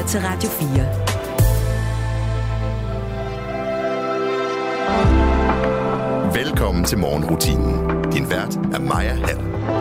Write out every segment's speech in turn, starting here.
til Radio 4. Velkommen til morgenrutinen. Din vært er Maja Hall.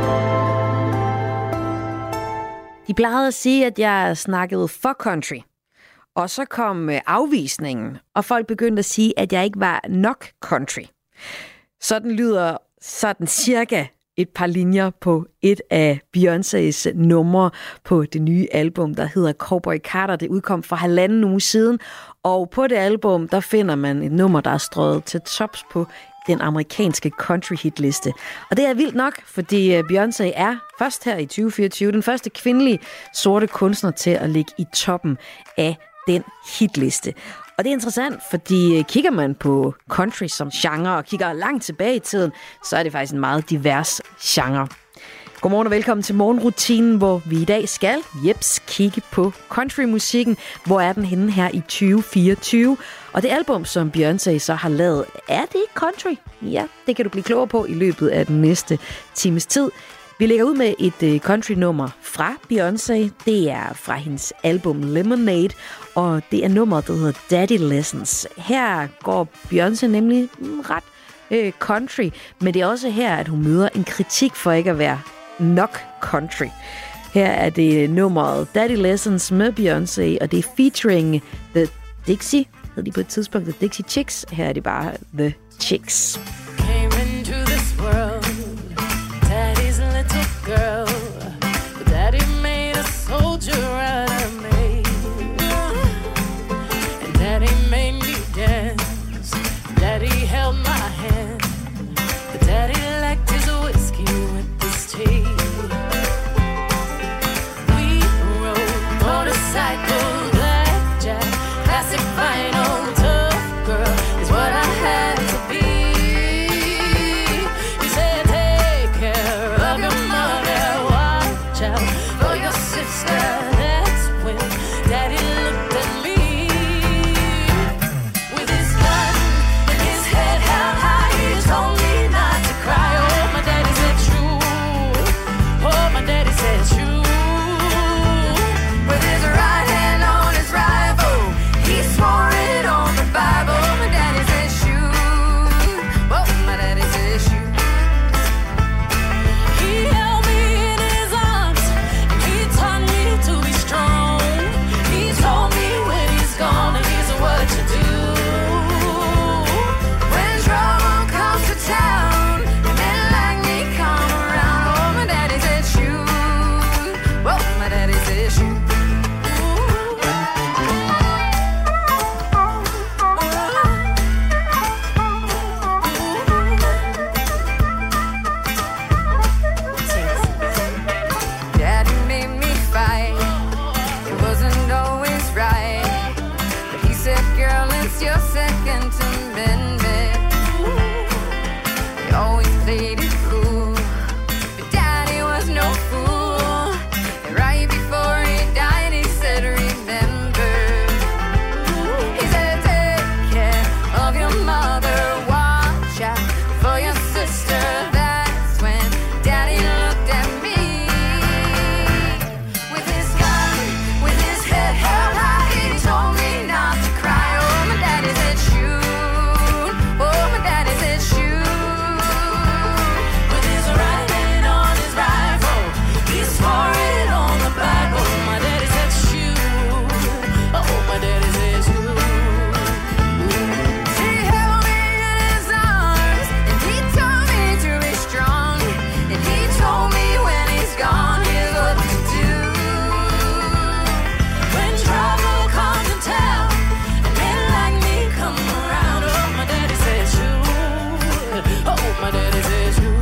De plejede at sige, at jeg snakkede for country. Og så kom afvisningen, og folk begyndte at sige, at jeg ikke var nok country. Sådan lyder sådan cirka et par linjer på et af Beyoncés numre på det nye album, der hedder Cowboy Carter. Det udkom for 1,5 uge siden, og på det album, der finder man et nummer, der er strøget til tops på den amerikanske country hitliste. Og det er vildt nok, fordi Beyoncé er først her i 2024 den første kvindelige sorte kunstner til at ligge i toppen af den hitliste. Og det er interessant, fordi kigger man på country som genre og kigger langt tilbage i tiden, så er det faktisk en meget divers genre. Godmorgen og velkommen til morgenrutinen, hvor vi i dag skal kigge på countrymusikken. Hvor er den henne her i 2024? Og det album, som Beyoncé så har lavet, er det ikke country? Ja, det kan du blive klogere på i løbet af den næste times tid. Vi lægger ud med et country-nummer fra Beyoncé. Det er fra hendes album Lemonade, og det er nummeret, der hedder Daddy Lessons. Her går Beyoncé nemlig ret country, men det er også her, at hun møder en kritik for ikke at være nok country. Her er det nummeret Daddy Lessons med Beyoncé, og det er featuring The Dixie, hed de på et tidspunkt, The Dixie Chicks. Her er det bare The Chicks. Came into this world, Daddy's little girl, but Daddy made a soldier out of me, and Daddy made me dance, Daddy held my hand, but Daddy liked his whiskey with his tea. We rode motorcycles, blackjack, classic vinyl, tough girl is what I had to be. He said, take care of your mother, watch out for your sister. That's when Daddy looked at me with his gun and his head held high. He told me not to cry. Oh, my daddy said true. Oh, my daddy said true. With his right hand on his rifle, he swore it on the Bible. My daddy said shoot. Oh, my daddy said shoot. He held me in his arms and he taught me to be strong. He told me when he's gone, here's what you do. When trouble comes to town and men like me come around. Oh, my daddy said shoot. Oh, my daddy said shoot. Daddy made me fight. It wasn't always right, but he said, girl, it's your second amendment. He always played it cool, but Daddy was no fool. And right before he died, he said, remember. He said, take care of your mother, watch out for your sister. That's when Daddy looked at me with his gun, with his head held high. He told me not to cry. Oh, my daddy said shoot. Oh, my daddy said shoot. With his right hand on his rifle, he swore it on the Bible. My daddy said shoot. Oh, my daddy said shoot. He held me in his arms and he told me to be strong. And he told me when he's gone, here's what to do. When trouble comes to town and men like me come around. Oh, my daddy said shoot. Oh, my daddy said shoot.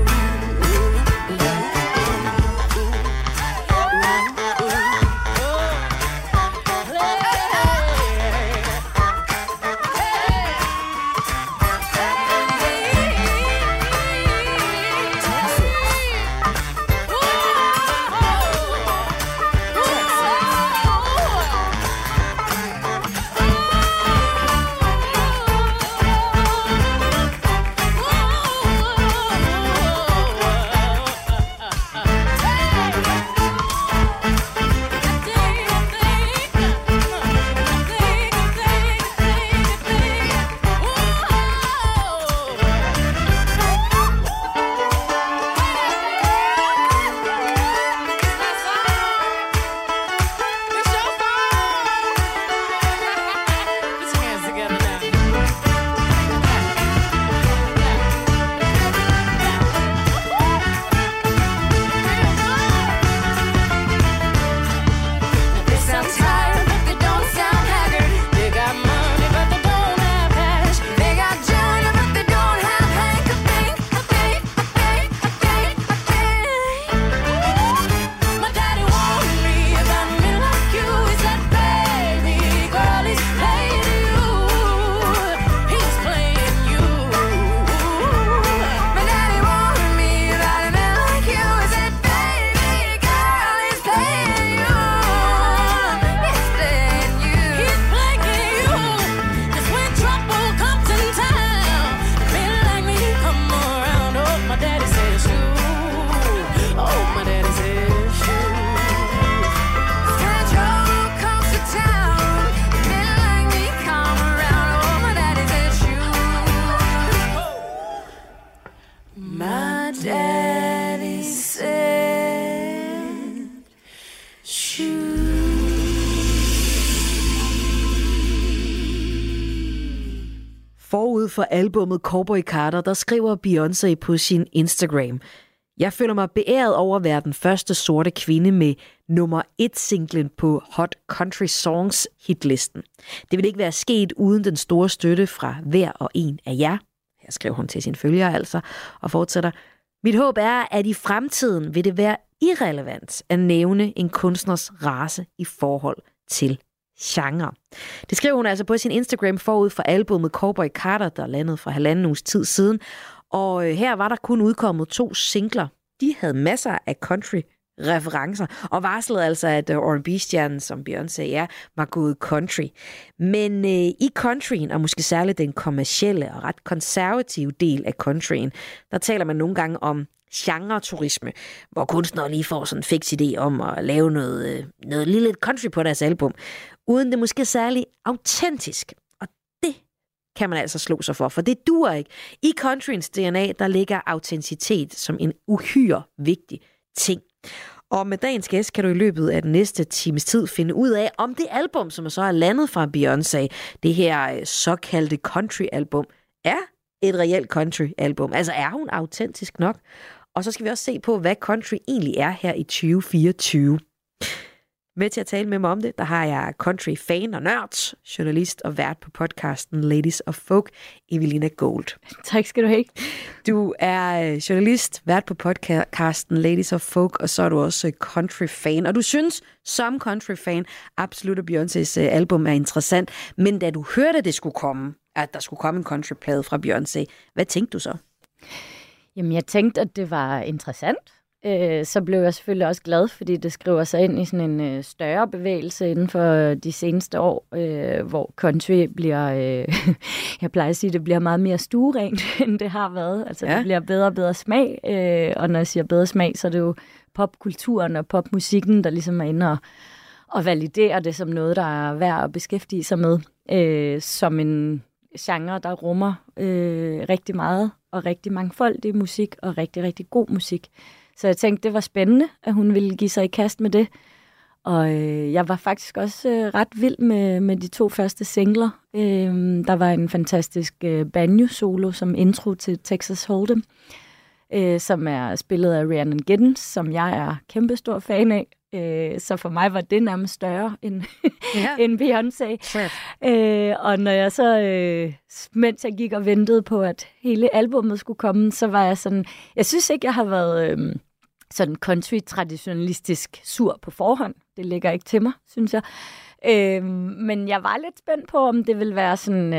Forud for albummet Cowboy Carter, der skriver Beyoncé på sin Instagram: Jeg føler mig beæret over at være den første sorte kvinde med nummer 1-singlen på Hot Country Songs hitlisten. Det vil ikke være sket uden den store støtte fra hver og en af jer. Her skrev hun til sine følgere altså, og fortsætter: Mit håb er, at i fremtiden vil det være irrelevant at nævne en kunstners race i forhold til genre. Det skrev hun altså på sin Instagram forud for albummet Cowboy Carter, der landede for 1,5 uges tid siden. Og her var der kun udkommet 2 singler. De havde masser af country-referencer, og varslede altså, at R&B-stjernen, som Beyoncé er, var gået country. Men i countryen, og måske særligt den kommercielle og ret konservative del af countryen, der taler man nogle gange om genre-turisme, hvor kunstnere lige får sådan en fix idé om at lave noget lille country på deres album, uden det måske særlig autentisk. Og det kan man altså slå sig for det duer ikke. I countryens DNA, der ligger autenticitet som en uhyre vigtig ting. Og med dagens gæst kan du i løbet af den næste times tid finde ud af, om det album, som så er landet fra Beyoncé, det her såkaldte country-album, er et reelt country-album. Altså er hun autentisk nok? Og så skal vi også se på, hvad country egentlig er her i 2024. Med til at tale med mig om det, der har jeg country-fan og nørd, journalist og vært på podcasten Ladies of Folk, Evelina Gold. Tak skal du have. Du er journalist, vært på podcasten Ladies of Folk, og så er du også country-fan. Og du synes, som country-fan, absolut at Beyoncés album er interessant. Men da du hørte, det skulle komme, at der skulle komme en countryplade fra Beyoncé, hvad tænkte du så? Jamen, jeg tænkte, at det var interessant. Så blev jeg selvfølgelig også glad, fordi det skriver sig ind i sådan en større bevægelse inden for de seneste år, hvor country bliver, jeg plejer at sige, det bliver meget mere stuerent, end det har været. Altså, det bliver bedre og bedre smag, og når jeg siger bedre smag, så er det jo popkulturen og popmusikken, der ligesom er inde og validerer det som noget, der er værd at beskæftige sig med, som en genre, der rummer rigtig meget og rigtig mangfoldig musik og rigtig, rigtig god musik. Så jeg tænkte, det var spændende, at hun ville give sig i kast med det. Og jeg var faktisk også ret vild med de 2 første singler. Der var en fantastisk banjo-solo som intro til Texas Hold'em, som er spillet af Rhiannon Giddens, som jeg er kæmpestor fan af. Så for mig var det nærmest større end, end Beyoncé. Og når jeg så, mens jeg gik og ventede på, at hele albumet skulle komme, så var jeg sådan, jeg synes ikke, jeg har været sådan country-traditionalistisk sur på forhånd. Det ligger ikke til mig, synes jeg. Men jeg var lidt spændt på, om det ville være sådan,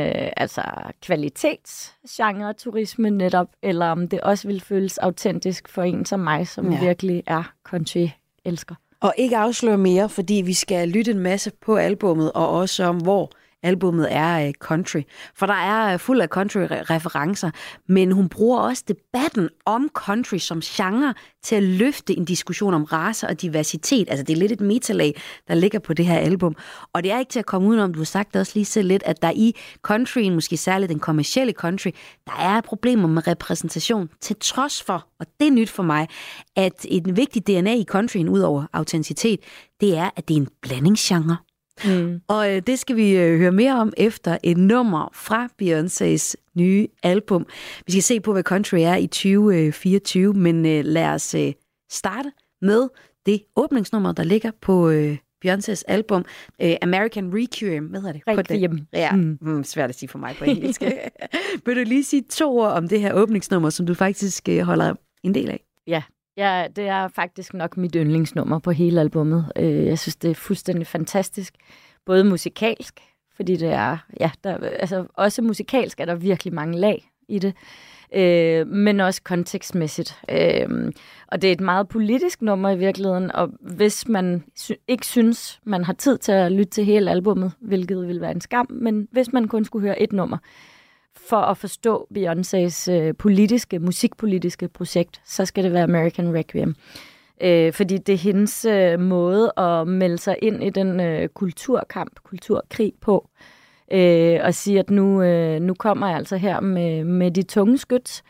kvalitetsgenre-turisme netop, eller om det også ville føles autentisk for en som mig, som virkelig er country-elsker. Og ikke afsløre mere, fordi vi skal lytte en masse på albummet, og også om, hvor albummet er country. For der er fuld af country-referencer, men hun bruger også debatten om country som genre til at løfte en diskussion om race og diversitet. Altså det er lidt et metalag, der ligger på det her album. Og det er ikke til at komme udenom, du har sagt det også lige så lidt, at der i countryen, måske særligt den kommercielle country, der er problemer med repræsentation, til trods for, og det er nyt for mig, at en vigtig DNA i countryen, ud over autenticitet, det er, at det er en blandingsgenre. Og det skal vi høre mere om efter et nummer fra Beyoncés nye album. Vi skal se på, hvad country er i 2024, men lad os starte med det åbningsnummer, der ligger på Beyoncés album, American Requiem. Hvad hedder det? Requiem. Ja, svært at sige for mig på engelsk. Vil du lige sige 2 ord om det her åbningsnummer, som du faktisk holder en del af? Ja, det er faktisk nok mit yndlingsnummer på hele albummet. Jeg synes, det er fuldstændig fantastisk. Både musikalsk, fordi det er, også musikalsk er der virkelig mange lag i det, men også kontekstmæssigt. Og det er et meget politisk nummer i virkeligheden, og hvis man ikke synes, man har tid til at lytte til hele albummet, hvilket vil være en skam, men hvis man kun skulle høre et nummer, for at forstå Beyoncés musikpolitiske projekt, så skal det være American Requiem. Fordi det er hendes måde at melde sig ind i den kulturkrig på. Og sige, at nu kommer jeg altså her med de tunge skyts.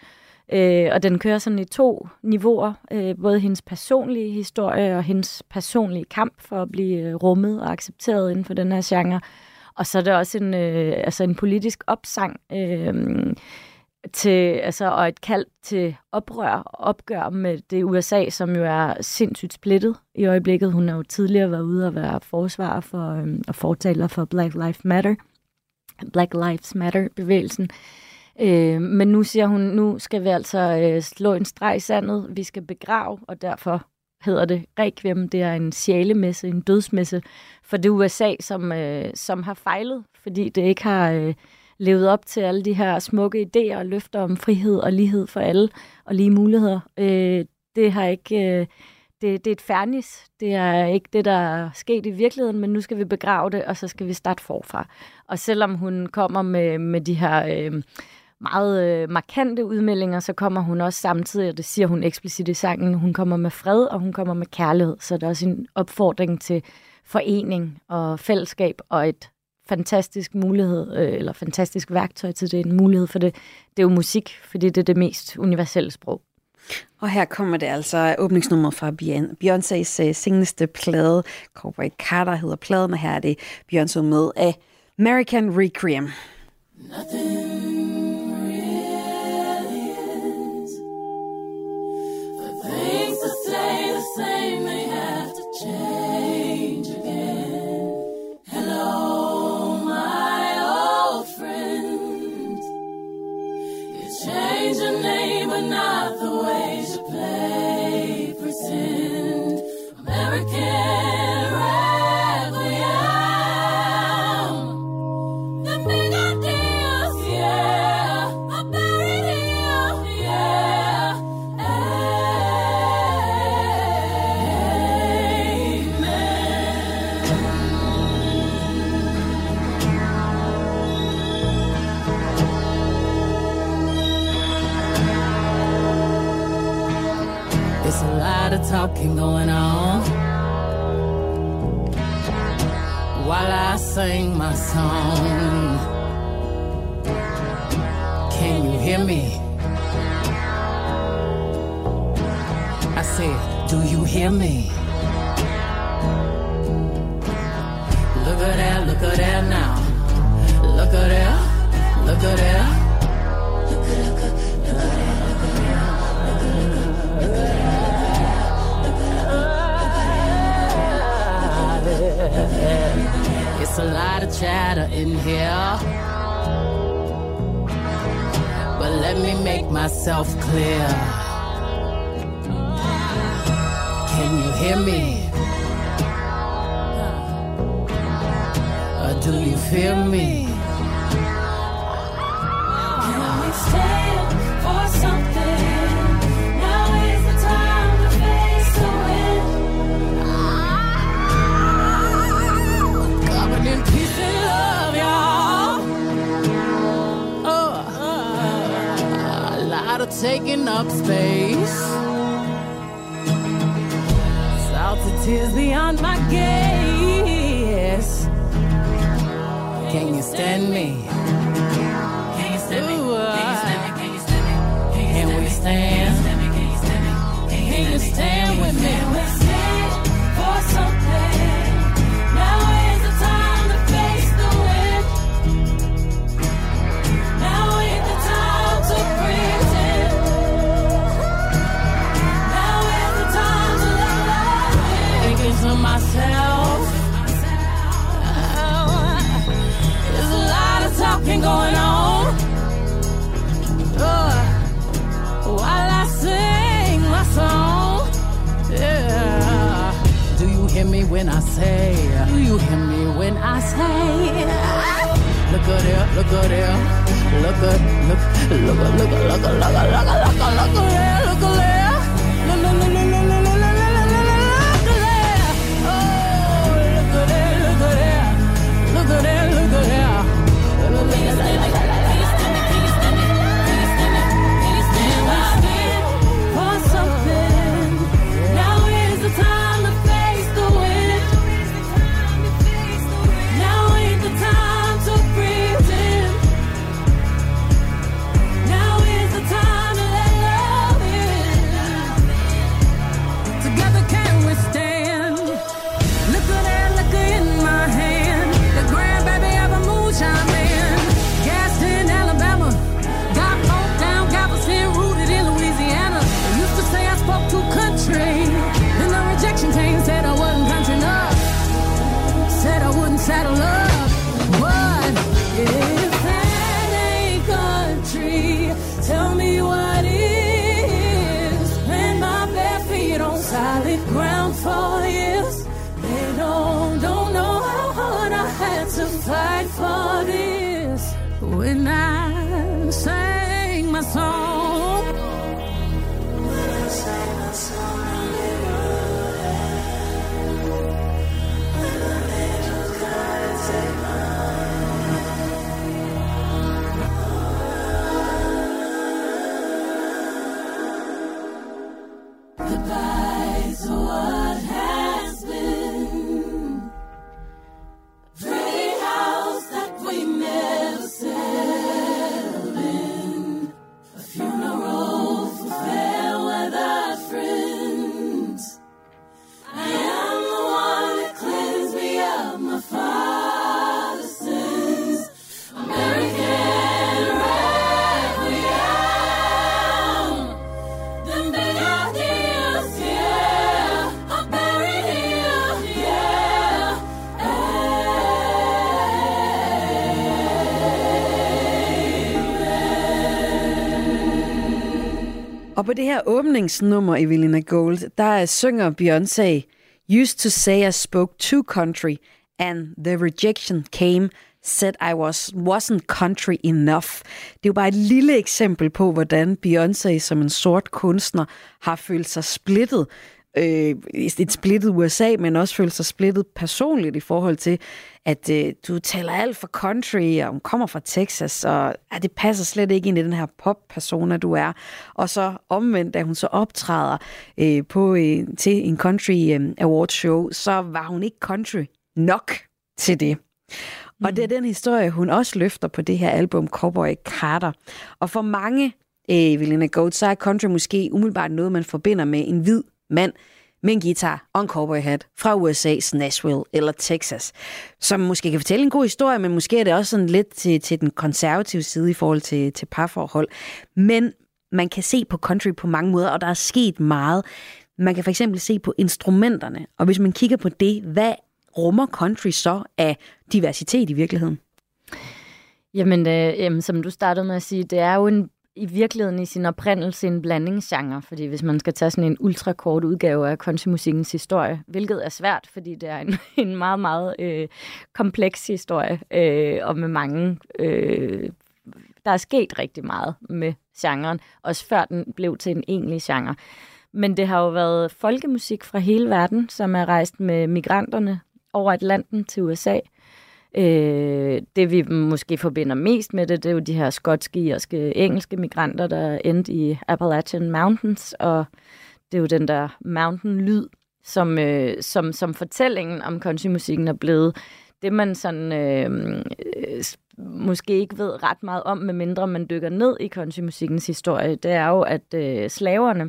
Og den kører sådan i 2 niveauer. Både hendes personlige historie og hendes personlige kamp for at blive rummet og accepteret inden for den her genre. Og så er der også en politisk opsang og et kald til opgør med det USA, som jo er sindssygt splittet i øjeblikket. Hun har jo tidligere været ude og være forsvarer for og fortaler for Black Lives Matter-bevægelsen. Men nu siger hun, nu skal vi altså slå en streg i sandet, vi skal begrave, og derfor hedder det Requiem. Det er en sjælemesse, en dødsmesse for det USA, som har fejlet, fordi det ikke har levet op til alle de her smukke idéer og løfter om frihed og lighed for alle og lige muligheder. Det har ikke... Det er et fernis. Det er ikke det, der er sket i virkeligheden, men nu skal vi begrave det, og så skal vi starte forfra. Og selvom hun kommer med de her meget markante udmeldinger, så kommer hun også samtidig, og det siger hun eksplicit i sangen, hun kommer med fred, og hun kommer med kærlighed. Så der er også en opfordring til forening og fællesskab, og et fantastisk mulighed, eller fantastisk værktøj til det, en mulighed for det. Det er jo musik, fordi det er det mest universelle sprog. Og her kommer det altså åbningsnummeret fra Beyoncés seneste plade. Cowboy Carter hedder pladen, og her er det Beyoncé med af American Requiem. Talking going on while I sing my song. Can you hear me? I said, do you hear me? Look at that now. Look at that, look at that. It's a lot of chatter in here, but let me make myself clear. Can you hear me? Or do you feel me? Can we stand for something? Taking up space, salty tears beyond my gaze. Can you stand me? Can you stand me? Can you stand me? Can you stand me? Can we stand? Can you stand with me? Can we stand for something? Now is the time to face the wind. Now is the time to breathe. To myself, there's a lot of talking going on while I sing my song. Yeah. Do you hear me when I say? Do you hear me when I say? Look at there, look at there, look at there, look at there. No, no, no, no, no, no, no, no. Look at that, look at that. For something. Now is the time to face the wind. Now is the time to breathe in. Now is the time to let sight for this when I sang my song. When I sang my song, a little when the angels gotta take goodbye to what has been. Pretty house that we never settled in. A funeral for fair weather friends. I am the one that cleansed me of my father's sins. American requiem. Them big ideas, yeah, are buried here, yeah. Og på det her åbningsnummer, Evelina Gold, der synger Beyoncé, "Used to say I spoke too country, and the rejection came, said I wasn't country enough." Det er jo bare et lille eksempel på, hvordan Beyoncé som en sort kunstner har følt sig splittet. Et splittet USA, men også følt sig splittet personligt i forhold til, at du taler alt for country, og hun kommer fra Texas, og det passer slet ikke ind i den her pop-persona, du er. Og så omvendt, da hun så optræder til en country awards show, så var hun ikke country nok til det. Og det er den historie, hun også løfter på det her album, Cowboy Carter. Og for mange, Evelina Gold, så er country måske umiddelbart noget, man forbinder med en hvid mand med en guitar og en cowboyhat fra USA's Nashville eller Texas, som måske kan fortælle en god historie, men måske er det også sådan lidt til den konservative side i forhold til parforhold. Men man kan se på country på mange måder, og der er sket meget. Man kan for eksempel se på instrumenterne, og hvis man kigger på det, hvad rummer country så af diversitet i virkeligheden? Jamen, som du startede med at sige, det er jo i virkeligheden i sin oprindelse en blandingsgenre, fordi hvis man skal tage sådan en ultrakort udgave af countrymusikkens historie, hvilket er svært, fordi det er en meget, meget kompleks historie, og med mange... der er sket rigtig meget med genren, også før den blev til en egentlig genre. Men det har jo været folkemusik fra hele verden, som er rejst med migranterne over Atlanten til USA. Det vi måske forbinder mest med det er jo de her skotske, irske, engelske migranter, der endte i Appalachian Mountains, og det er jo den der mountain-lyd, som fortællingen om countrymusikken er blevet. Det man sådan måske ikke ved ret meget om, medmindre man dykker ned i countrymusikkens historie, det er jo, at slaverne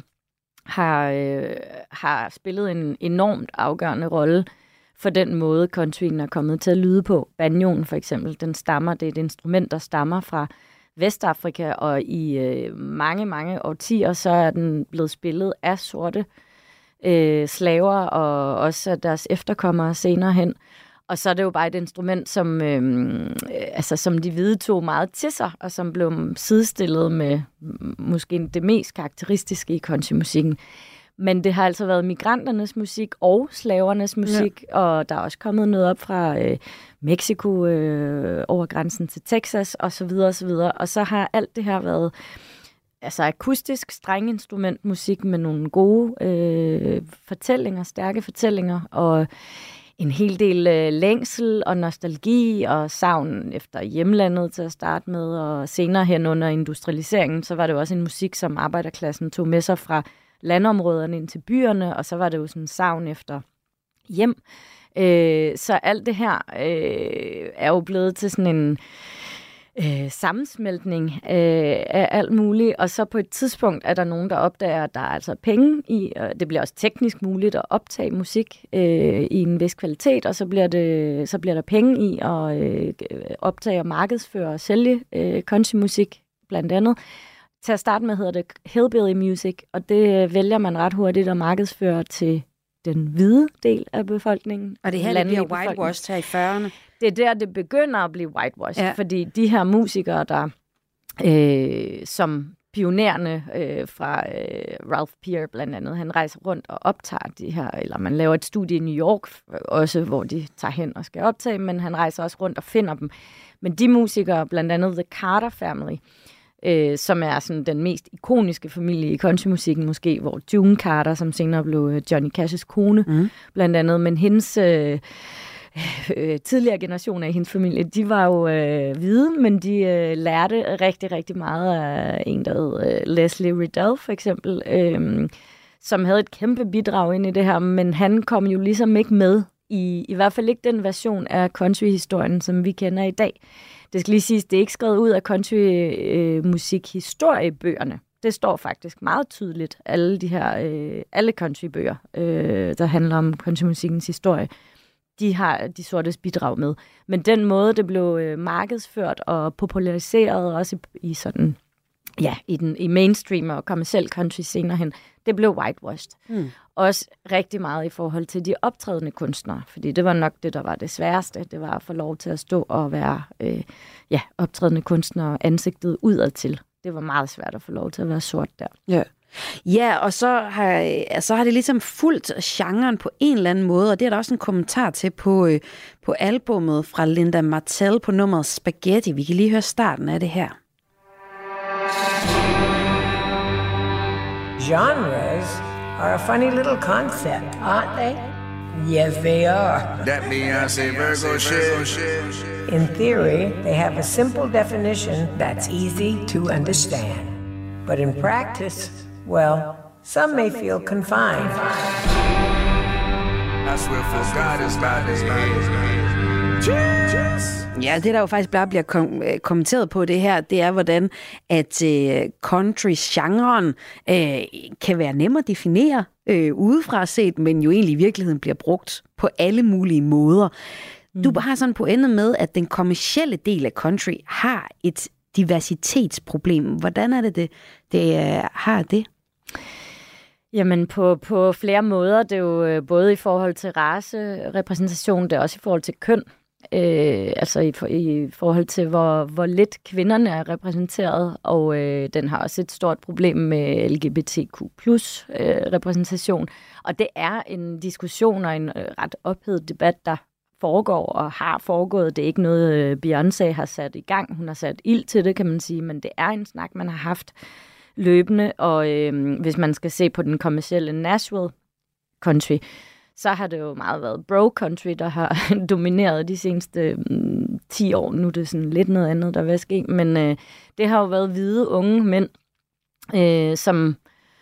har spillet en enormt afgørende rolle for den måde, countryen er kommet til at lyde på. Banjoen for eksempel, det er et instrument, der stammer fra Vestafrika, og i mange, mange årtier, så er den blevet spillet af sorte slaver, og også af deres efterkommere senere hen. Og så er det jo bare et instrument, som de hvide tog meget til sig, og som blev sidestillet med måske det mest karakteristiske i countrymusikken. Men det har altså været migranternes musik og slavernes musik, ja. Og der er også kommet noget op fra Mexico over grænsen til Texas osv. osv. Og så har alt det her været akustisk strenginstrumentmusik med nogle gode fortællinger, stærke fortællinger, og en hel del længsel og nostalgi og savn efter hjemlandet til at starte med, og senere hen under industrialiseringen, så var det jo også en musik, som arbejderklassen tog med sig fra landområderne ind til byerne, og så var det jo sådan en savn efter hjem. Så alt det her er jo blevet til sådan en sammensmeltning af alt muligt, og så på et tidspunkt er der nogen, der opdager, at der er altså penge i, og det bliver også teknisk muligt at optage musik i en vis kvalitet, og så bliver der penge i at optage og markedsføre og sælge countrymusik blandt andet. Til at starte med hedder det hillbilly music, og det vælger man ret hurtigt at markedsføre til den hvide del af befolkningen. Og det her, det bliver whitewashed her i 40'erne. Det er der, det begynder at blive whitewashed, fordi de her musikere, der som pionererne fra Ralph Peer blandt andet. Han rejser rundt og optager de her, eller man laver et studie i New York også, hvor de tager hen og skal optage, men han rejser også rundt og finder dem. Men de musikere, blandt andet The Carter Family, som er sådan den mest ikoniske familie i countrymusikken måske, hvor June Carter, som senere blev Johnny Cash's kone, blandt andet, men hendes tidligere generationer i hendes familie, de var jo hvide, men de lærte rigtig, rigtig meget af en, der hed Leslie Riddell for eksempel, som havde et kæmpe bidrag ind i det her, men han kom jo ligesom ikke med i hvert fald ikke den version af countryhistorien, som vi kender i dag. Det skal lige siges, det er ikke skrevet ud af countrymusikhistoriebøgerne. Det står faktisk meget tydeligt, alle de her alle countrybøger, der handler om countrymusikkens historie. De har de sortes bidrag med. Men den måde, det blev markedsført og populariseret også i sådan, ja, i mainstream og kommerciel country senere hen, det blev whitewashed. Også rigtig meget i forhold til de optrædende kunstnere, fordi det var nok det, der var det sværeste. Det var at få lov til at stå og være optrædende kunstnere ansigtet udadtil. Det var meget svært at få lov til at være sort der. Ja. Ja, og så har det ligesom fulgt genren på en eller anden måde, og det er der også en kommentar til på albummet fra Linda Martell på nummeret Spaghetti. Vi kan lige høre starten af det her. Genres are a funny little concept, aren't they? Yes, they are. That Beyonce Virgo shit. In theory, they have a simple definition that's easy to understand. But in practice, well, some may feel confined. I swear for God is about this. Ja, det der jo faktisk bare bliver kommenteret på det her, det er, hvordan at country-genren kan være nem at definere udefra set, men jo egentlig i virkeligheden bliver brugt på alle mulige måder. Du har sådan pointet med, at den kommercielle del af country har et diversitetsproblem. Hvordan er det har det? Jamen på flere måder. Det er jo både i forhold til racerepræsentation, det er også i forhold til køn. Altså i forhold til, hvor lidt kvinderne er repræsenteret, og den har også et stort problem med LGBTQ+ repræsentation. Og det er en diskussion og en ret ophedet debat, der foregår og har foregået. Det er ikke noget, Beyoncé har sat i gang. Hun har sat ild til det, kan man sige, men det er en snak, man har haft løbende. Og hvis man skal se på den kommercielle Nashville country, så har det jo meget været bro-country, der har domineret de seneste 10 år. Nu er det sådan lidt noget andet, der vil ske. Men det har jo været hvide, unge mænd, som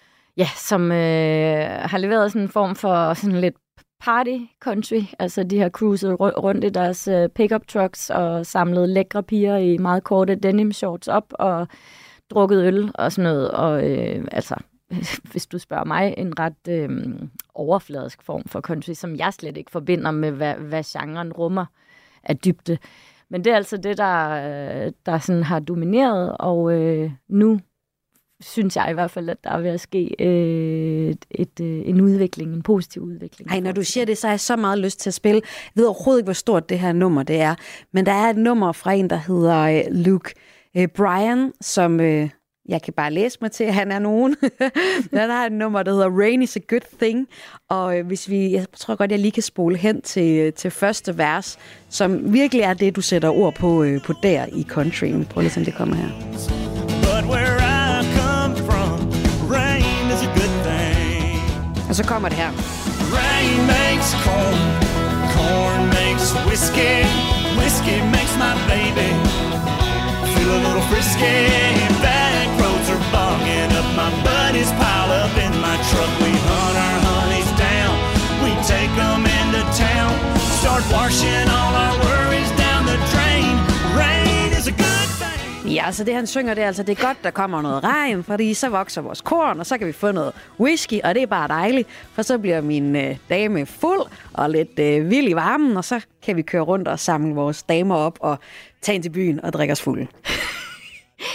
har leveret sådan en form for sådan lidt party country. Altså de har cruiset rundt i deres pickup trucks og samlet lækre piger i meget korte denim shorts op og drukket øl og sådan noget. Og hvis du spørger mig, en ret overfladisk form for country, som jeg slet ikke forbinder med, hvad genren rummer af dybde. Men det er altså det, der sådan har domineret, og nu synes jeg i hvert fald, at der er ved at ske en udvikling, en positiv udvikling. Ej, når du siger det, så har jeg så meget lyst til at spille. Jeg ved overhovedet ikke, hvor stort det her nummer det er, men der er et nummer fra en, der hedder Luke Bryan, som jeg kan bare læse mig til, at han er nogen. Der er et nummer, der hedder Rain is a Good Thing, og jeg tror godt, jeg lige kan spole hen til første vers, som virkelig er det, du sætter ord på der i countryen. Prøv lige at se, det kommer her. But where I come from, rain is a good thing. Og så kommer det her. Rain makes corn, corn makes whiskey, whiskey makes my baby feel a little frisky. Back roads are bogging up, my buddies pile up in my truck. We hunt our honeys down, we take them into town, start washing all our worries down the drain. Rain is a good thing. Ja, så det han synger, det er altså, det er godt, der kommer noget regn, fordi så vokser vores korn, og så kan vi få noget whisky, og det er bare dejligt, for så bliver min dame fuld og lidt vild i varmen, og så kan vi køre rundt og samle vores damer op og tage ind til byen og drikke os fulde.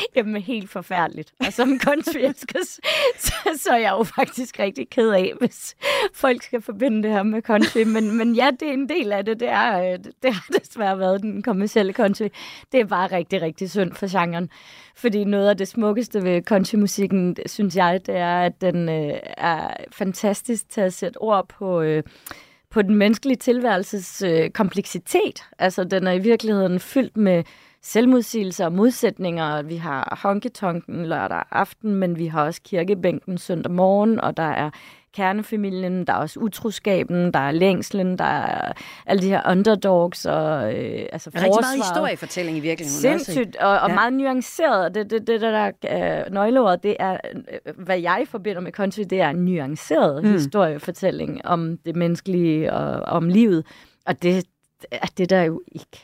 Jamen, helt forfærdeligt. Og som country-elsker, så er jeg jo faktisk rigtig ked af, hvis folk skal forbinde det her med country. Men ja, det er en del af det. Det har desværre været den kommercielle country. Det er bare rigtig, rigtig synd for genren. Fordi noget af det smukkeste ved countrymusikken, synes jeg, det er, at den er fantastisk til at sætte ord på den menneskelige tilværelses kompleksitet. Altså, den er i virkeligheden fyldt med selvmodsigelser og modsætninger. Vi har honky-tonken lørdag aften, men vi har også kirkebænken søndag morgen, og der er kernefamilien, der er også utroskaben, der er længslen, der er alle de her underdogs og altså forsvaret. Rigtig meget historiefortælling i virkeligheden. Sindssygt, og meget nuanceret. Det der nøgleordet, det er, hvad jeg forbinder med country, det er en nuanceret historiefortælling om det menneskelige og om livet. Og det er det der jo ikke.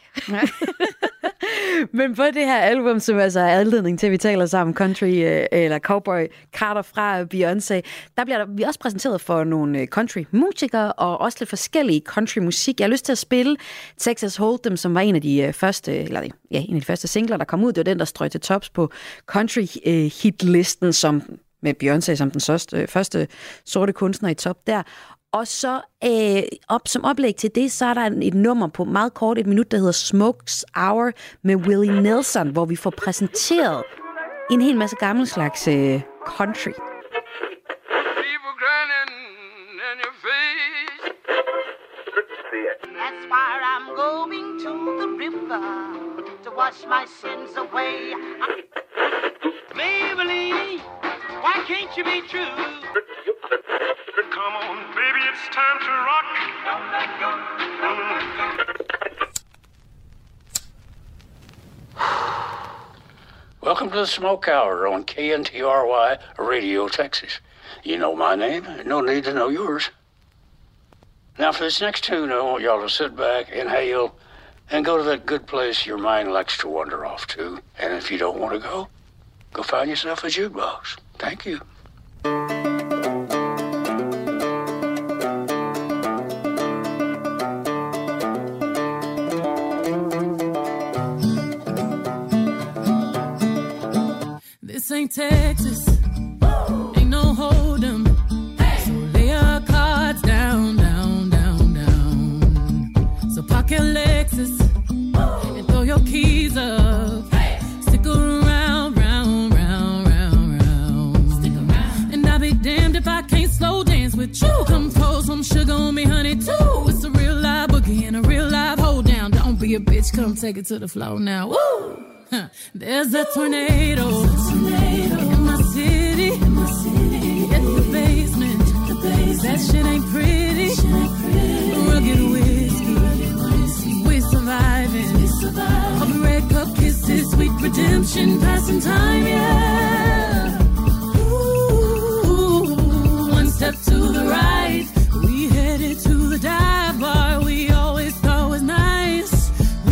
Men på det her album, som altså er anledning til, at vi taler sammen, Country eller Cowboy Carter fra Beyoncé, der bliver vi også præsenteret for nogle country-musikere og også lidt forskellige country-musik. Jeg har lyst til at spille Texas Hold'em, som var en af de første singler, der kom ud. Det var den, der strøg til tops på country-hitlisten, som med Beyoncé som den første sorte kunstner i top der. Og så som oplæg til det, så er der et nummer på meget kort, 1 minut, der hedder Smoke's Hour med Willie Nelson, hvor vi får præsenteret en hel masse gammel slags country. That's why I'm going to the river to wash my sins away. Maybelline, why can't you be true? Come on, baby, it's time to rock. Don't let go. Welcome to the Smoke Hour on KNTRY Radio, Texas. You know my name, no need to know yours. Now for this next tune, I want y'all to sit back, inhale, and go to that good place your mind likes to wander off to. And if you don't want to go find yourself a jukebox. Thank you. This ain't Texas, ain't no hold'em. So lay your cards down, down, down, down. So park your Lexus and throw your keys up. Stick around, round, round, round, round. Stick around. And I'll be damned if I can't slow dance with you. Come pour some sugar on me, honey, too. It's a real live boogie and a real live hold down. Don't be a bitch, come take it to the floor now. Woo! There's a tornado in my city, in the basement. That shit ain't pretty. Rugged whiskey, we surviving. All the red cup kisses, sweet redemption, passing time, yeah. Ooh, one step to the right, we headed to the dive bar we always thought was nice.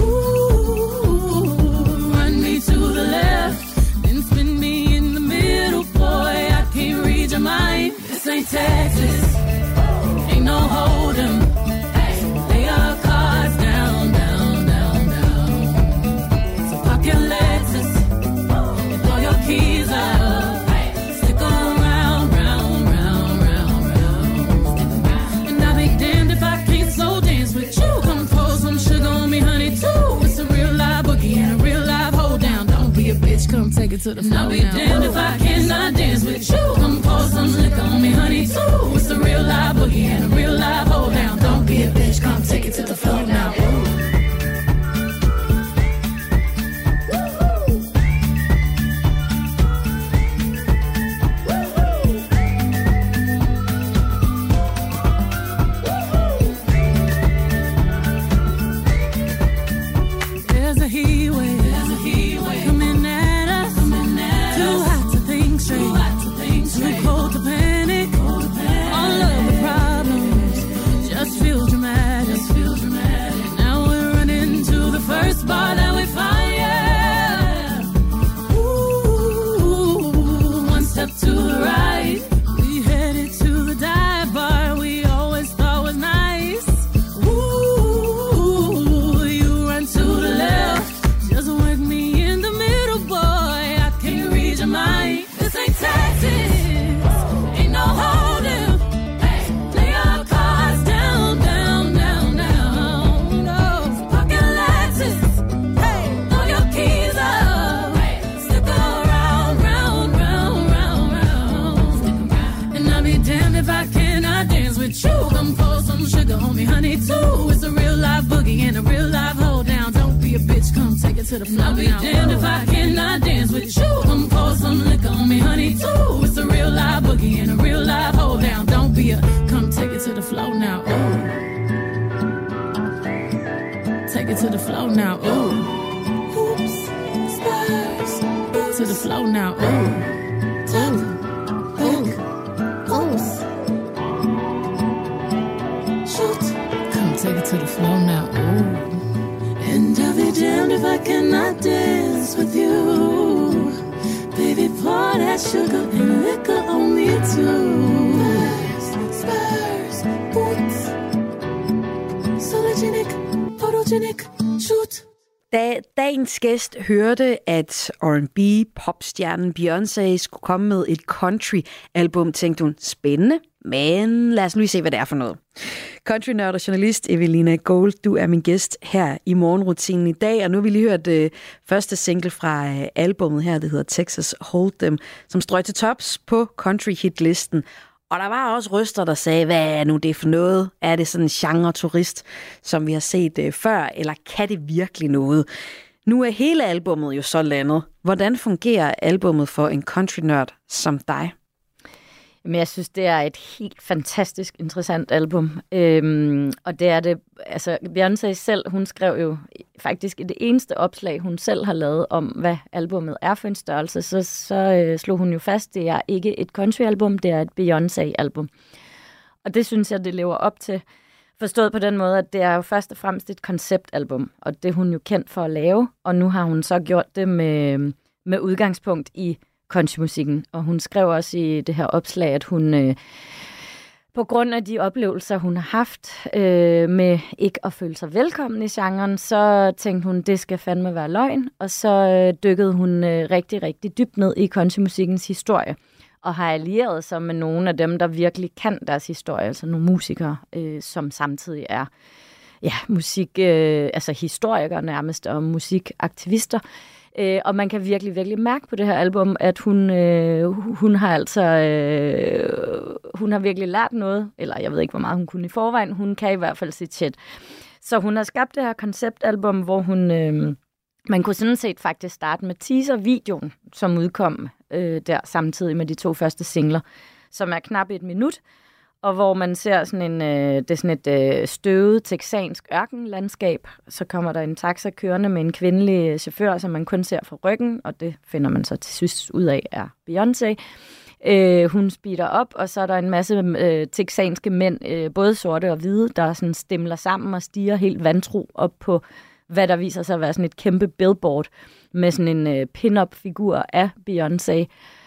To the left, then spin me in the middle, boy, I can't read your mind. This ain't Texas, ain't no hold'em. Lay your cards down, down, down, down. So park your Lexus and throw your keys up. Stick around, round, round, round, round. And I'll be damned if I can't slow dance with you. Come pour some sugar on me, honey, too. It's a real live boogie and a real live hold down. Don't be a bitch, come take it to the floor. I'll be damned if I cannot dance with you. Come pour some liquor on me, honey, too. It's a real live boogie and a real live hold down. Don't be a bitch, come take it to the floor now. There's a heat wave coming at us. Too hot to think straight, too cold to panic. All of the problems just feel dramatic. boogie and a real life hold down. Don't be a bitch, come take it to the floor. I'll be damned if I cannot dance with you. Come pour some liquor on me, honey, too. It's a real life boogie and a real life hold down. Don't be a, come take it to the floor now. Ooh. Take it to the floor now. Ooh. Hoops, spurs, to the floor now. Ooh. Take it to the floor now, ooh. And I'll be damned if I cannot dance with you. Baby, pour that sugar and liquor on me too. Spurs, boots, sologenic, photogenic, shoot. Da dagens gæst hørte, at R&B-popstjernen Beyoncé skulle komme med et country-album, tænkte hun, spændende, men lad os nu lige se, hvad det er for noget. Country-nørd og journalist Evelina Gold, du er min gæst her i morgenrutinen i dag, og nu har vi lige hørt første single fra albumet her, det hedder Texas Hold'em, som strøg til tops på country-hitlisten. Og der var også røster, der sagde, hvad er nu det for noget? Er det sådan en genre-turist, som vi har set før, eller kan det virkelig noget? Nu er hele albummet jo så landet. Hvordan fungerer albummet for en country-nørd som dig? Jamen, jeg synes, det er et helt fantastisk interessant album. Og det er det, altså Beyoncé selv, hun skrev jo faktisk det eneste opslag, hun selv har lavet om, hvad albummet er for en størrelse, så slog hun jo fast, det er ikke et country-album, det er et Beyoncé-album. Og det synes jeg, det lever op til. Forstået på den måde, at det er jo først og fremmest et konceptalbum, og det er hun jo kendt for at lave, og nu har hun så gjort det med udgangspunkt i countrymusikken. Og hun skrev også i det her opslag, at hun på grund af de oplevelser, hun har haft med ikke at føle sig velkommen i genren, så tænkte hun, det skal fandme være løgn. Og så dykkede hun rigtig, rigtig dybt ned i countrymusikkens historie, og har allieret sig med nogle af dem, der virkelig kan deres historie, altså nogle musikere, som samtidig er altså historikere nærmest, og musikaktivister. Og man kan virkelig, virkelig mærke på det her album, at hun har virkelig lært noget, eller jeg ved ikke, hvor meget hun kunne i forvejen, hun kan i hvert fald sit shit. Så hun har skabt det her konceptalbum, hvor hun, man kunne sådan set faktisk starte med teaser-videoen, som udkom der samtidig med de 2 første singler, som er knap 1 minut, og hvor man ser sådan det er sådan et støvet texansk ørkenlandskab. Så kommer der en taxa kørende med en kvindelig chauffør, som man kun ser fra ryggen, og det finder man så til sidst ud af er Beyoncé. Hun speeder op, og så er der en masse texanske mænd, både sorte og hvide, der sådan stemler sammen og stiger helt vantro op på, hvad der viser sig at være sådan et kæmpe billboard med sådan en pin-up-figur af Beyoncé.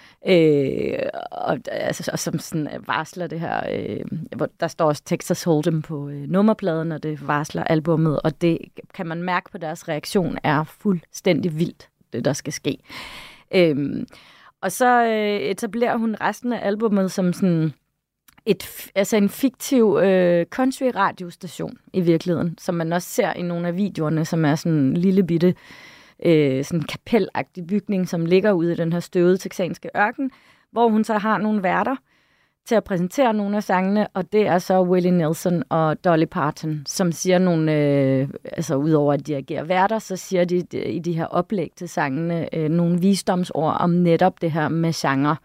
Og som sådan varsler det her, hvor der står også Texas Hold'em på nummerpladen, og det varsler albummet, og det kan man mærke på deres reaktion er fuldstændig vildt, det der skal ske. Og så etablerer hun resten af albummet som sådan en fiktiv country-radiostation i virkeligheden, som man også ser i nogle af videoerne, som er sådan en lille bitte sådan en kapelagtig bygning, som ligger ude i den her støvede texanske ørken, hvor hun så har nogle værter til at præsentere nogle af sangene, og det er så Willie Nelson og Dolly Parton, som siger nogle, altså udover at de agerer værter, så siger de i de her oplæg til sangene nogle visdomsord om netop det her med genre.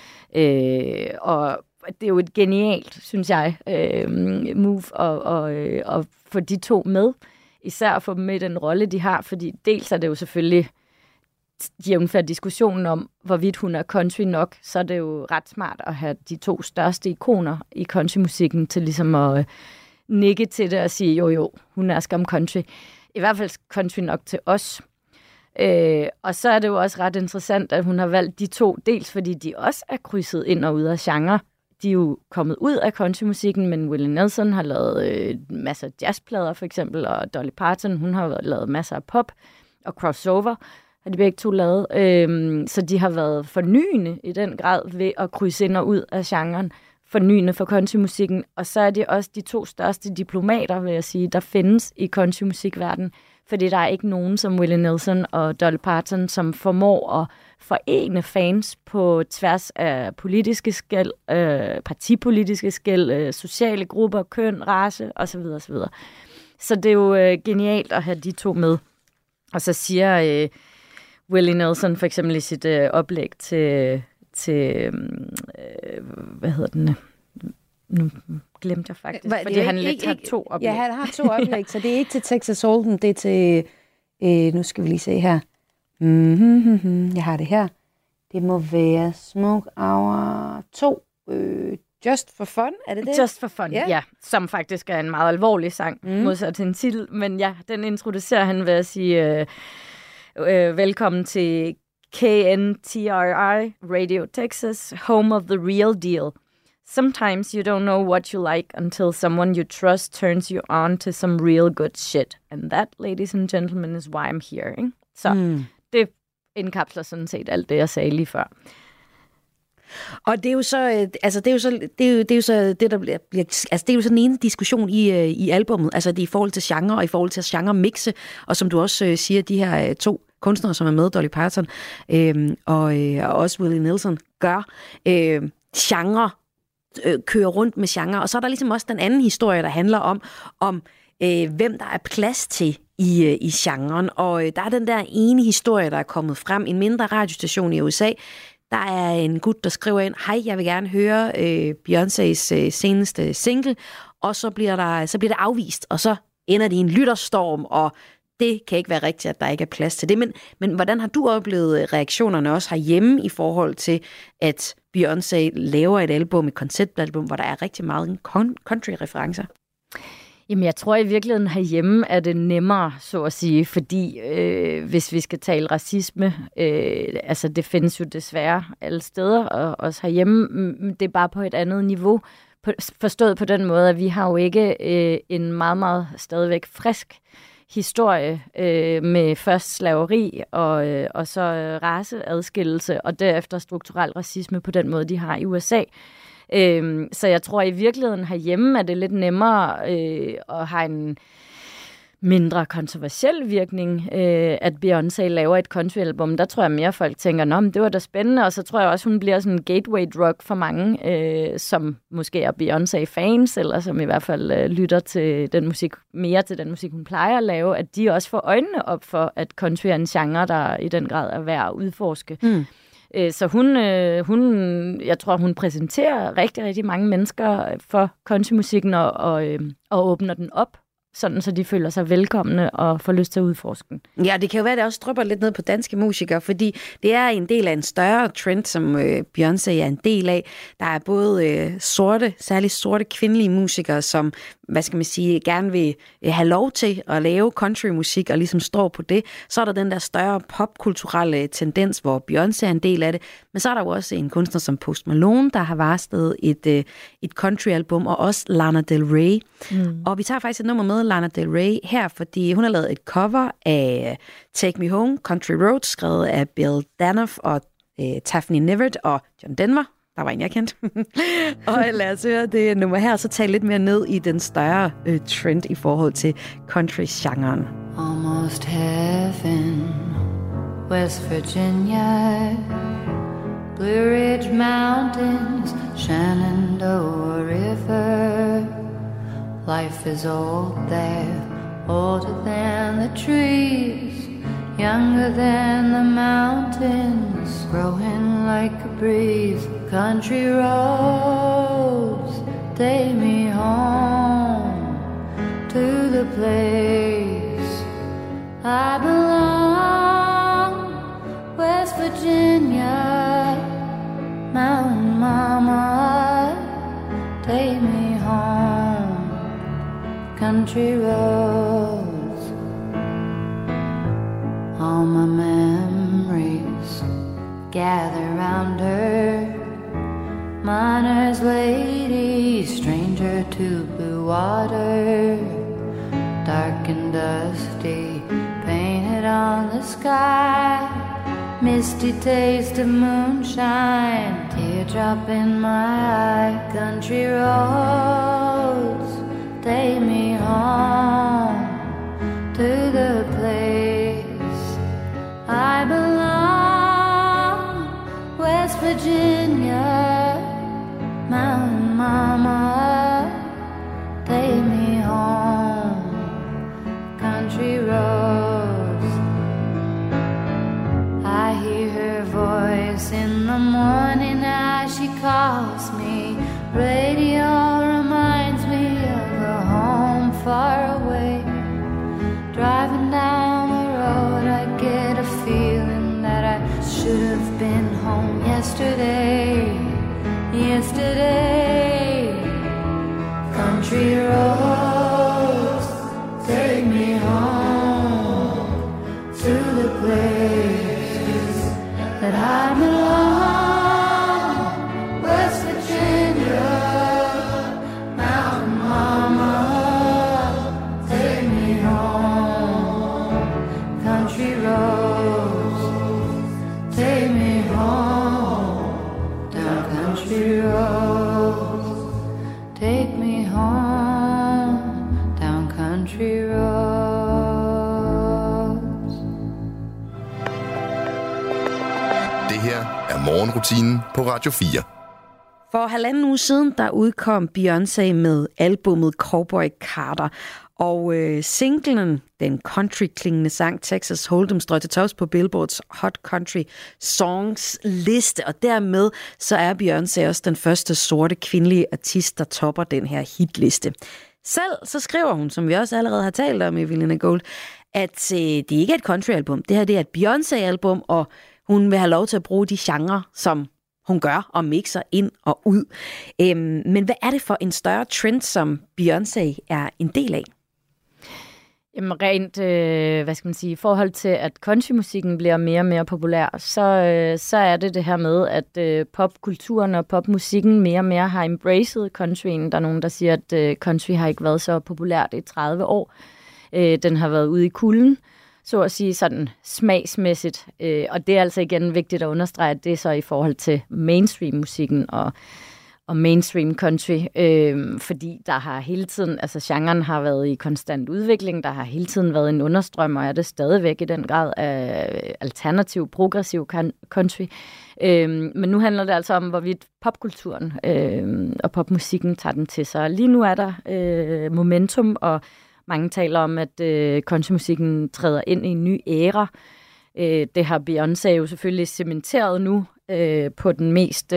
Og det er jo et genialt, synes jeg, move at få de 2 med, især at få dem med i den rolle, de har, fordi dels er det jo selvfølgelig jævnfør diskussionen om, hvorvidt hun er country nok, så er det jo ret smart at have de 2 største ikoner i countrymusikken til ligesom at nikke til det og sige, jo, hun er skam country. I hvert fald country nok til os. Og så er det jo også ret interessant, at hun har valgt de 2, dels fordi de også er krydset ind og ud af genre. De er jo kommet ud af countrymusikken, men Willie Nelson har lavet masser af jazzplader for eksempel, og Dolly Parton, hun har lavet masser af pop og crossover, har de begge 2 lavet. Så de har været fornyende i den grad ved at krydse ind og ud af genren, fornyende for countrymusikken, og så er de også de 2 største diplomater, vil jeg sige, der findes i countrymusikverdenen, fordi der er ikke nogen som Willie Nelson og Dolly Parton, som formår at forene fans på tværs af politiske skel, partipolitiske skel, sociale grupper, køn, race osv. osv. Så det er jo genialt at have de to med. Og så siger Willie Nelson for eksempel i sit oplæg til hvad hedder den? Nu glemte jeg faktisk, fordi han lidt har 2 oplæg. Ja, han har 2 oplæg, så det er ikke til Texas Hold'em, det er til, nu skal vi lige se her. Jeg har det her. Det må være Smoke Hour 2, Just for Fun, er det det? Just for Fun, ja. Som faktisk er en meget alvorlig sang, modsat til en titel. Men ja, den introducerer han ved at sige, velkommen til KNTRI Radio Texas, home of the real deal. Sometimes you don't know what you like until someone you trust turns you on to some real good shit. And that, ladies and gentlemen, is why I'm here. Ikke? Så det indkapsler sådan set alt det, jeg sagde lige før. Og det er jo så, det er jo så det der bliver, altså det er jo sådan en diskussion i albummet, altså det er i forhold til genre og i forhold til genre mixe, og som du også siger, de her 2 kunstnere, som er med, Dolly Parton og også Willie Nelson, gør genre, kører rundt med genre, og så er der ligesom også den anden historie, der handler om hvem der er plads til i genren, og der er den der ene historie, der er kommet frem, en mindre radiostation i USA. Der er en gut, der skriver ind, hej, jeg vil gerne høre Beyoncés seneste single, og så bliver det afvist, og så ender det i en lytterstorm, og det kan ikke være rigtigt, at der ikke er plads til det. Men hvordan har du oplevet reaktionerne også herhjemme i forhold til, at Beyoncé laver et album, et konceptalbum, hvor der er rigtig meget country-referencer? Jamen, jeg tror i virkeligheden herhjemme er det nemmere, så at sige, fordi hvis vi skal tale racisme, altså det findes jo desværre alle steder, og også herhjemme, det er bare på et andet niveau, forstået på den måde, at vi har jo ikke en meget, meget stadigvæk frisk historie med først slaveri og så raceadskillelse, og derefter strukturel racisme på den måde, de har i USA. Så jeg tror i virkeligheden herhjemme er det lidt nemmere at have en mindre kontroversiel virkning, at Beyoncé laver et countryalbum. Der tror jeg mere, folk tænker, nå, men det var da spændende, og så tror jeg også, hun bliver sådan en gateway drug for mange, som måske er Beyoncé-fans, eller som i hvert fald lytter til den musik, mere til den musik, hun plejer at lave, at de også får øjnene op for, at country er en genre, der i den grad er værd at udforske. Så jeg tror, hun præsenterer rigtig, rigtig mange mennesker for countrymusikken og åbner den op, sådan så de føler sig velkomne og får lyst til at udforske den. Ja, det kan jo være, at det også drypper lidt ned på danske musikere, fordi det er en del af en større trend, som Beyoncé er en del af. Der er både særligt sorte kvindelige musikere, som, hvad skal man sige, gerne vil have lov til at lave countrymusik og ligesom står på det. Så er der den der større popkulturelle tendens, hvor Beyoncé er en del af det. Men så er der jo også en kunstner som Post Malone, der har varslet et countryalbum, og også Lana Del Rey. Og vi tager faktisk et nummer med Lana Del Rey her, fordi hun har lavet et cover af Take Me Home, Country Roads, skrevet af Bill Danoff og Taffany Nivert og John Denver. Der var en, jeg kendte. Og lad os høre det nummer her, så tag lidt mere ned i den større trend i forhold til country-genren. Almost heaven, West Virginia, Blue Ridge Mountains, Shenandoah River. Life is old there, older than the trees, younger than the mountains, growing like a breeze. Country roads, take me home to the place I belong. West Virginia, Mountain Mama, take me home. Country roads, all my memories gather round her. Miner's lady, stranger to blue water, dark and dusty, painted on the sky. Misty taste of moonshine, teardrop in my eye. Country roads, take me home to the place I belong. West Virginia, Mountain Mama, take me home. country roads. I hear her voice in the morning as she calls me. Radio reminds me of a home far away. Driving down the road, I get a feeling that I should have been home yesterday. Country roads, take me home to the place that I belong. West Virginia, Mountain Mama, take me home. Country roads, take me home. Down country roads, take me home. Down country roads. Det her er morgenrutinen på Radio 4. For 1,5 uge siden, der udkom Beyoncé med albummet Cowboy Carter. Og singlen, den country-klingende sang Texas Hold'em, står til tops på Billboards Hot Country Songs liste. Og dermed så er Beyoncé også den første sorte kvindelige artist, der topper den her hitliste. Selv så skriver hun, som vi også allerede har talt om, Evelina Gold, at det ikke er et country-album. Det her det er et Beyoncé-album, og hun vil have lov til at bruge de genrer, som hun gør og mixer ind og ud. Men hvad er det for en større trend, som Beyoncé er en del af? Jamen rent, i forhold til, at countrymusikken bliver mere og mere populær, så er det her med, at popkulturen og popmusikken mere og mere har embraced countryen. Der er nogen, der siger, at country har ikke været så populært i 30 år. Den har været ude i kulden, så at sige sådan smagsmæssigt. Og det er altså igen vigtigt at understrege, at det er så i forhold til mainstream-musikken og mainstream country, fordi der har hele tiden, altså genren har været i konstant udvikling, der har hele tiden været en understrøm, og er det stadigvæk i den grad af alternativ, progressiv country. Men nu handler det altså om, hvorvidt popkulturen og popmusikken tager den til sig. Lige nu er der momentum, og mange taler om, at countrymusikken træder ind i en ny æra. Det har Beyoncé jo selvfølgelig cementeret nu på den mest...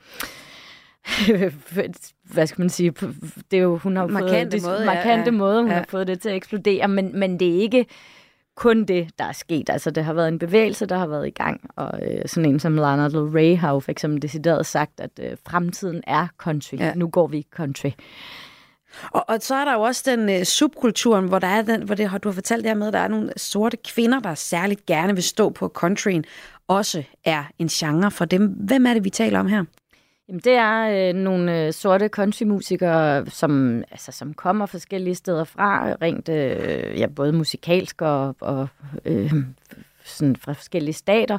hvad skal man sige, det er jo, hun har markante måde, hun har fået det til at eksplodere, men det er ikke kun det, der er sket. Altså, det har været en bevægelse, der har været i gang, og sådan en som Lana Del Rey har jo for eksempel decideret sagt, at fremtiden er country. Ja. Nu går vi country. Og så er der jo også den subkulturen, hvor der er du har fortalt det her med, at der er nogle sorte kvinder, der særligt gerne vil stå på countryen, også er en genre for dem. Hvem er det, vi taler om her? Jamen, det er nogle sorte countrymusikere, som kommer forskellige steder fra, rent både musikalsk og sådan fra forskellige stater,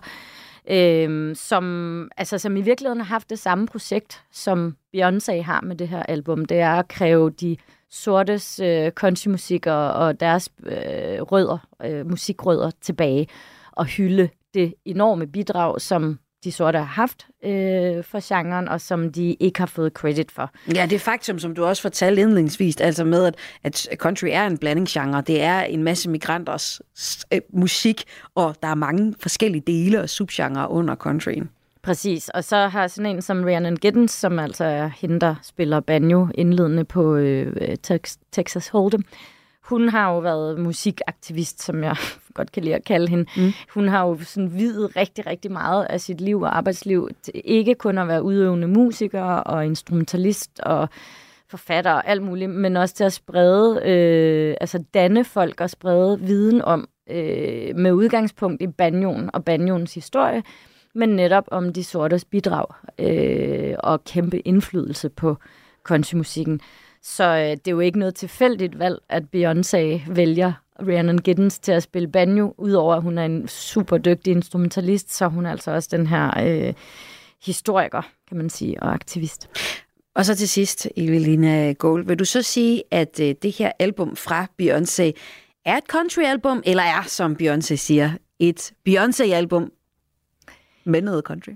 som i virkeligheden har haft det samme projekt, som Beyoncé har med det her album. Det er at kræve de sortes countrymusik og deres musikrødder tilbage og hylde det enorme bidrag, som de sorte har haft for genren, og som de ikke har fået credit for. Ja, det er faktum, som du også fortalte indledningsvis, altså med, at country er en blandingsgenre. Det er en masse migranters musik, og der er mange forskellige dele og subgenre under countryen. Præcis, og så har sådan en som Rhiannon Giddens, som altså er hende, der spiller banjo indledende på Texas Hold'em. Hun har jo været musikaktivist, som jeg godt kan lide at kalde hende. Mm. Hun har jo sådan videt rigtig, rigtig meget af sit liv og arbejdsliv til ikke kun at være udøvende musiker og instrumentalist og forfatter og alt muligt, men også til at sprede, danne folk og sprede viden om, med udgangspunkt i banjoen og banjoens historie, men netop om de sortes bidrag og kæmpe indflydelse på countrymusikken. Så det er jo ikke noget tilfældigt valg, at Beyoncé vælger Rhiannon Giddens til at spille banjo. Udover at hun er en super dygtig instrumentalist, så er hun altså også den her historiker, kan man sige, og aktivist. Og så til sidst, Evelina Gold, vil du så sige, at det her album fra Beyoncé er et country-album, eller er, som Beyoncé siger, et Beyoncé-album med noget country?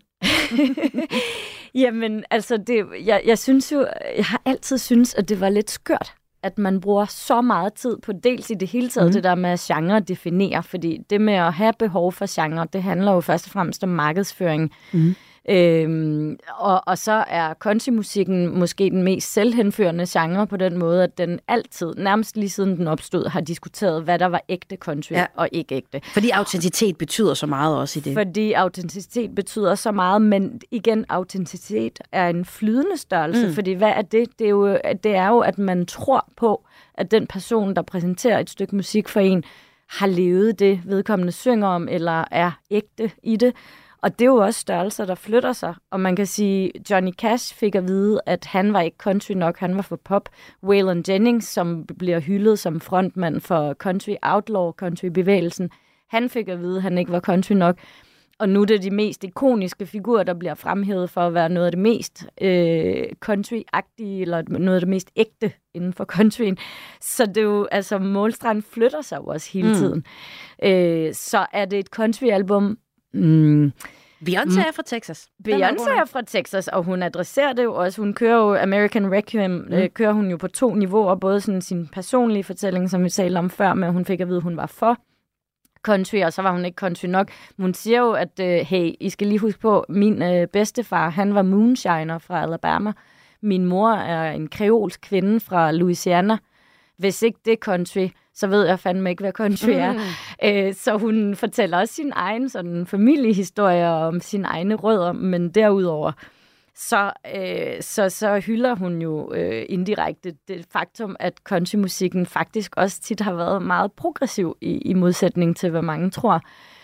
Jamen, altså, jeg synes jo, jeg har altid syntes, at det var lidt skørt, at man bruger så meget tid på dels i det hele taget det der med at genre definere, fordi det med at have behov for genre, det handler jo først og fremmest om markedsføring. Og så er countrymusikken måske den mest selvhenførende genre på den måde, at den altid, nærmest lige siden den opstod, har diskuteret, hvad der var ægte country og ikke ægte. Fordi autenticitet betyder så meget også i det. Fordi autenticitet betyder så meget, men igen, autenticitet er en flydende størrelse, fordi hvad er det? Det er jo, at man tror på, at den person, der præsenterer et stykke musik for en, har levet det, vedkommende synger om, eller er ægte i det. Og det er jo også størrelser, der flytter sig. Og man kan sige, Johnny Cash fik at vide, at han var ikke country nok, han var for pop. Waylon Jennings, som bliver hyldet som frontmand for country outlaw, countrybevægelsen, han fik at vide, at han ikke var country nok. Og nu er det de mest ikoniske figurer, der bliver fremhævet for at være noget af det mest country-agtige, eller noget af det mest ægte inden for countryen. Så det er jo, altså, målstregen flytter sig jo også hele tiden. Så er det et country-album. Beyoncé er fra Texas. Beyoncé er fra Texas, og hun adresserer det jo også. Hun kører jo American Requiem, kører hun jo på 2 niveauer. Både sådan sin personlige fortælling, som vi talte om før, men hun fik at vide, at hun var for country, og så var hun ikke country nok. Hun siger jo, at hey, I skal lige huske på, min bedstefar, han var moonshiner fra Alabama. Min mor er en kreolsk kvinde fra Louisiana. Hvis ikke det er country, så ved jeg fandme ikke, hvad country er. Så hun fortæller også sin egen sådan, familiehistorie om sine egne rødder, men derudover, så hylder hun jo indirekte det faktum, at countrymusikken faktisk også tit har været meget progressiv i modsætning til, hvad mange tror.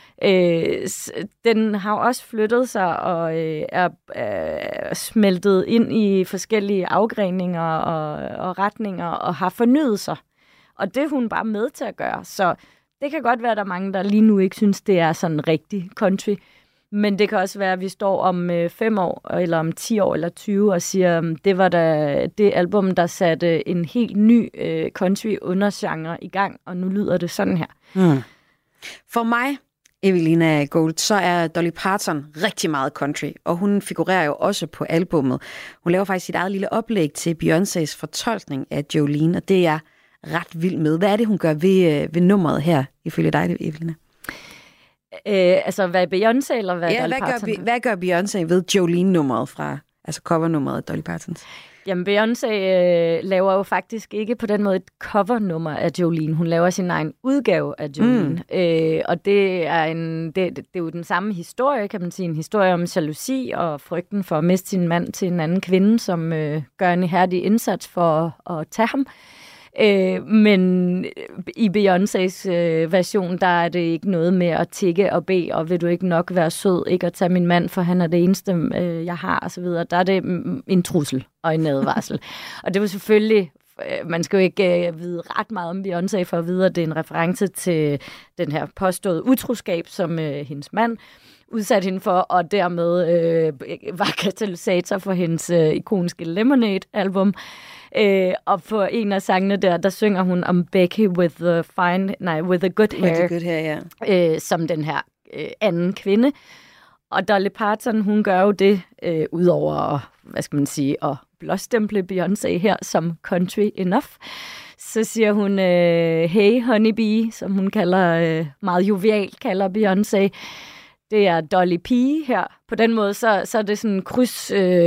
Den har også flyttet sig og er smeltet ind i forskellige afgreninger og retninger og har fornyet sig. Og det er hun bare med til at gøre. Så det kan godt være, at der er mange, der lige nu ikke synes, det er sådan rigtig country. Men det kan også være, at vi står om 5 år, eller om 10 år, eller 20, og siger, det var da det album, der satte en helt ny country-undergenre i gang, og nu lyder det sådan her. For mig, Evelina Gold, så er Dolly Parton rigtig meget country, og hun figurerer jo også på albummet. Hun laver faktisk sit eget lille oplæg til Beyoncés fortolkning af Jolene, og det er jeg ret vild med. Hvad er det, hun gør ved nummeret her, ifølge dig, Evelina? Altså, hvad er Beyoncé, eller hvad er Dolly Parton? Hvad gør Beyoncé ved Jolene-nummeret fra, altså covernummeret af Dolly Partons? Jamen, Beyoncé laver jo faktisk ikke på den måde et covernummer af Jolene. Hun laver sin egen udgave af Jolene. Og det er jo den samme historie, kan man sige. En historie om jalousi og frygten for at miste sin mand til en anden kvinde, som gør en ihærdig indsats for at tage ham. Men i Beyoncés version, der er det ikke noget med at tikke og bede, og vil du ikke nok være sød, ikke at tage min mand, for han er det eneste, jeg har, og så videre. Der er det en trussel og en advarsel. Og det var selvfølgelig, man skal jo ikke vide ret meget om Beyoncé for at vide, at det er en reference til den her påståede utroskab, som hendes mand udsat hende for, og dermed var katalysator for hendes ikoniske Lemonade-album. Og på en af sangene der synger hun om Becky with a good hair, with a good hair, ja. Som den her anden kvinde. Og Dolly Parton, hun gør jo det, udover, hvad skal man sige, at blåstemple Beyoncé her som country enough. Så siger hun, hey honeybee, som hun kalder, meget jovialt kalder Beyoncé. Det er Dolly P her. På den måde, så er det sådan en kryds,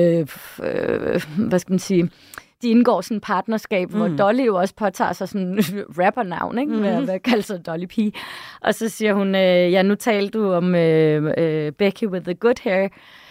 hvad skal man sige, de indgår sådan et partnerskab, hvor Dolly jo også påtager sig sådan rappernavn, ikke? Ved at kalde sig Dolly P. Og så siger hun, nu talte du om Becky with the good hair.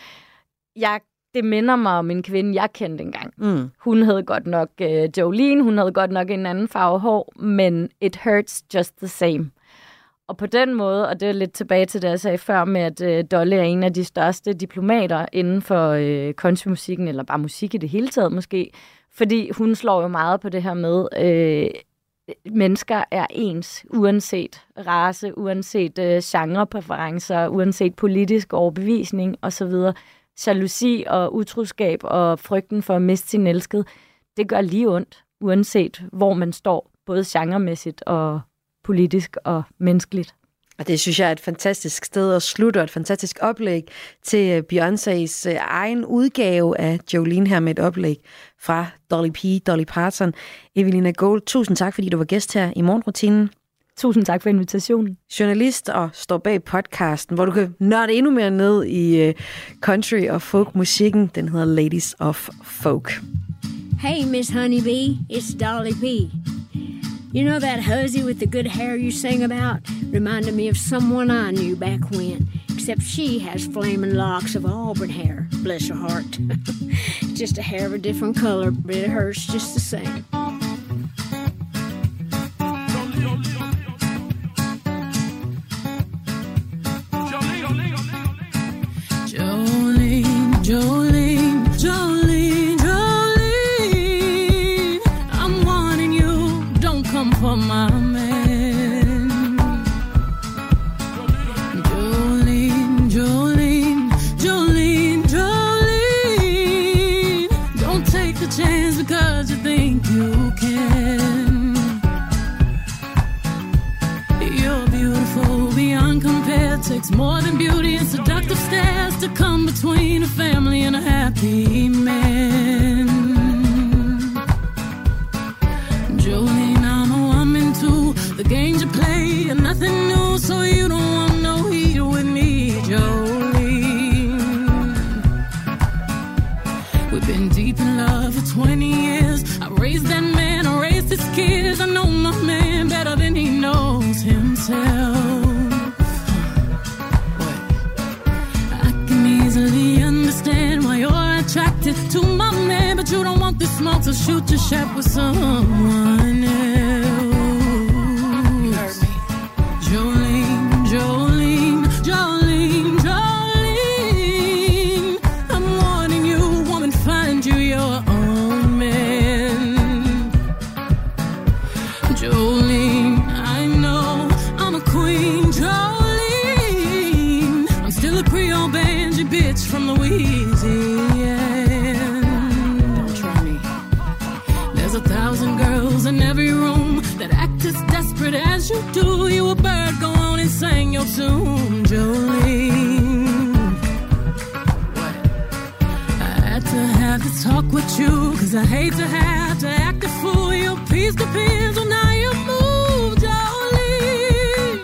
Det minder mig om en kvinde, jeg kendte engang. Hun havde godt nok Jolene, hun havde godt nok en anden farve hår, men it hurts just the same. Og på den måde, og det er lidt tilbage til det, jeg sagde før, med at Dolly er en af de største diplomater inden for countrymusikken, eller bare musik i det hele taget måske, fordi hun slår jo meget på det her med, mennesker er ens, uanset race, uanset genrepræferencer, uanset politisk overbevisning osv. Jalousi og utroskab og frygten for at miste sin elskede, det gør lige ondt, uanset hvor man står, både genremæssigt og politisk og menneskeligt. Og det synes jeg er et fantastisk sted at slutte, og et fantastisk oplæg til Beyoncés egen udgave af Jolene her med et oplæg fra Dolly Parton. Evelina Gold, tusind tak, fordi du var gæst her i Morgenrutinen. Tusind tak for invitationen. Journalist og står bag podcasten, hvor du kan nørde endnu mere ned i country og folk-musikken. Den hedder Ladies of Folk. Hey, Miss Honeybee, it's Dolly P. You know that hussy with the good hair you sing about? Reminded me of someone I knew back when. Except she has flaming locks of auburn hair. Bless her heart. Just a hair of a different color, but it hurts just the same. Jolene, Jolene, Jolene, Jolene, I'm wanting you, don't come for my man. Jolene, Jolene, Jolene, Jolene, don't take the chance because you think you can. You're beautiful beyond compare, takes more than beauty and seductive stares to come between a family and a happy man. Jolene, I'm a woman too. The games you play are nothing new, so you don't want no heat with me, Jolene. We've been deep in love for 20 years. I raised that man, I raised his kids. I know my man better than he knows himself. Easily understand why you're attracted to my man, but you don't want the smoke, so shoot your shot with someone else. Jolene, Jolene, Jolene, Jolene, I'm warning you, woman, find you your own man. Jolene, I know I'm a queen, Jolene. Creole banjo bitch from Louisiana. Don't try me. There's 1,000 girls in every room that act as desperate as you do. You a bird, go on and sing your tune, Jolene. What? I had to have this talk with you, cause I hate to have to act a fool. Your peace depends on how you move, Jolene.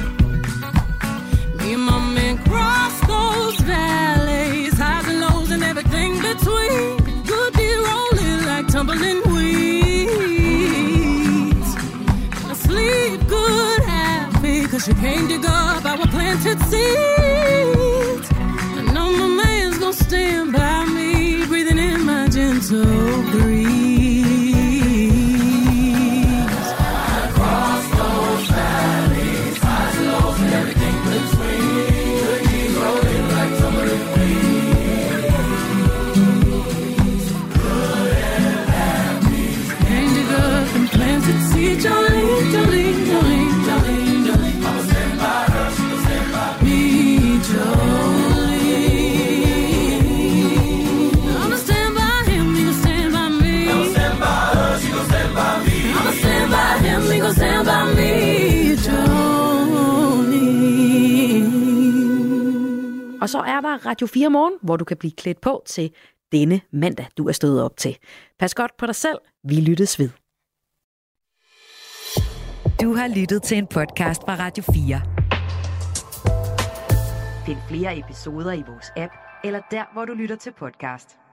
Me and my man cross those valleys, highs and lows and everything between. Good be rolling like tumbling weeds. I sleep good, happy, cause you can't dig up our planted seeds. I know my man's gonna stand by me, breathing in my gentle breeze. Across those valleys, highs and lows and everything between. See Jolene, Jolene, Jolene, Jolene, Jolene. I'ma stand by her, she gon' stand by me, Jolene. I'ma stand by him, he gon' stand by me. I'ma stand by her, she gon' stand by me. I'ma stand by him, he gon' stand by me, Jolene. Og så er der Radio 4 Morgen, hvor du kan blive klædt på til denne mandag, du er stået op til. Pas godt på dig selv. Vi lyttes ved. Du har lyttet til en podcast fra Radio 4. Find flere episoder i vores app, eller der, hvor du lytter til podcast.